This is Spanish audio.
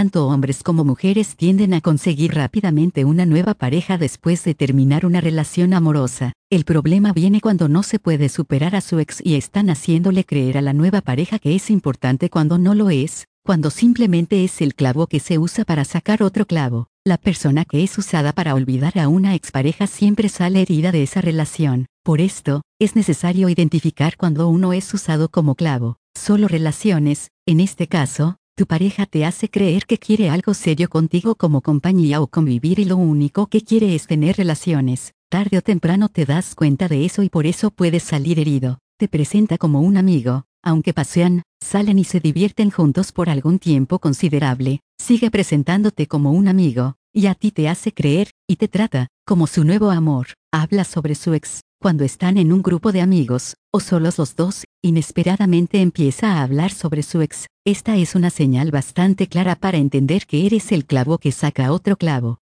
tanto hombres como mujeres tienden a conseguir rápidamente una nueva pareja después de terminar una relación amorosa. El problema viene cuando no se puede superar a su ex y están haciéndole creer a la nueva pareja que es importante cuando no lo es, cuando simplemente es el clavo que se usa para sacar otro clavo. La persona que es usada para olvidar a una expareja siempre sale herida de esa relación. Por esto, es necesario identificar cuando uno es usado como clavo. Solo relaciones, en este caso, tu pareja te hace creer que quiere algo serio contigo como compañía o convivir y lo único que quiere es tener relaciones. Tarde o temprano te das cuenta de eso y por eso puedes salir herido. Te presenta como un amigo, aunque pasean, salen y se divierten juntos por algún tiempo considerable, sigue presentándote como un amigo, y a ti te hace creer, y te trata, como su nuevo amor. Habla sobre su ex, cuando están en un grupo de amigos, o solos los dos, inesperadamente empieza a hablar sobre su ex. Esta es una señal bastante clara para entender que eres el clavo que saca otro clavo.